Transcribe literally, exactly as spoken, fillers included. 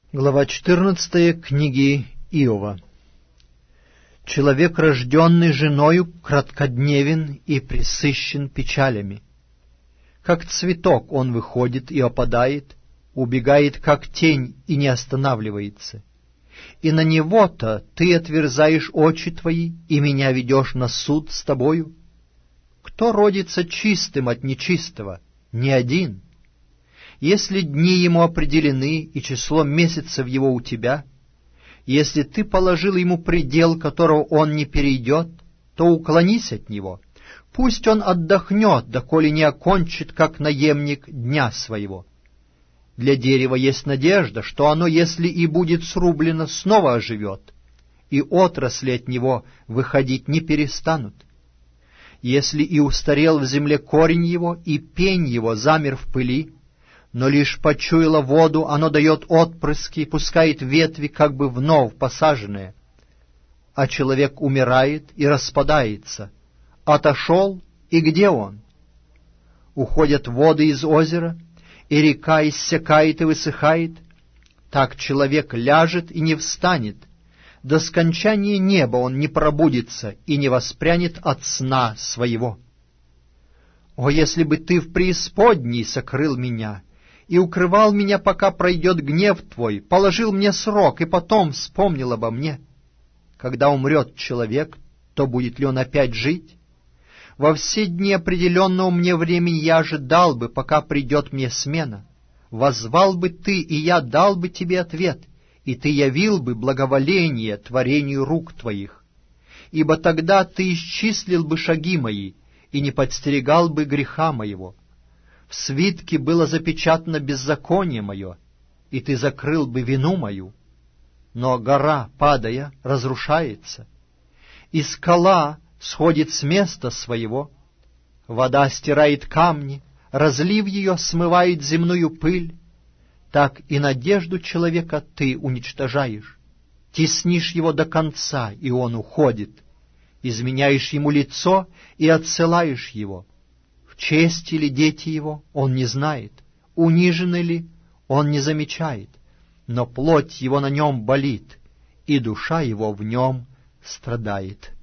Глава четырнадцатая книги Иова. Человек, рожденный женою, краткодневен и пресыщен печалями. Как цветок он выходит и опадает, убегает, как тень, и не останавливается. И на него-то ты отверзаешь очи твои, и меня ведешь на суд с тобою. Кто родится чистым от нечистого? Ни один. Если дни ему определены, и число месяцев его у тебя, если ты положил ему предел, которого он не перейдет, то уклонись от него. Пусть он отдохнет, доколе не окончит, как наемник, дня своего. Для дерева есть надежда, что оно, если и будет срублено, снова оживет, и отрасли от него выходить не перестанут. Если и устарел в земле корень его, и пень его замер в пыли, но лишь почуяло воду, оно дает отпрыски и пускает ветви, как бы вновь посаженные. А человек умирает и распадается. Отошел, и где он? Уходят воды из озера, и река иссякает и высыхает. Так человек ляжет и не встанет. До скончания неба он не пробудится и не воспрянет от сна своего. О, если бы ты в преисподней сокрыл меня и укрывал меня, пока пройдет гнев твой, положил мне срок и потом вспомнил обо мне. Когда умрет человек, то будет ли он опять жить? Во все дни определенного мне времени я ожидал бы, пока придет мне смена. Воззвал бы ты, и я дал бы тебе ответ, и ты явил бы благоволение творению рук твоих. Ибо тогда ты исчислил бы шаги мои, и не подстерегал бы греха моего. В свитке было запечатано беззаконие мое, и ты закрыл бы вину мою. Но гора, падая, разрушается, и скала сходит с места своего. Вода стирает камни, разлив ее смывает земную пыль. Так и надежду человека ты уничтожаешь, теснишь его до конца, и он уходит, изменяешь ему лицо и отсылаешь его. В чести ли дети его, он не знает, унижены ли, он не замечает, но плоть его на нем болит, и душа его в нем страдает.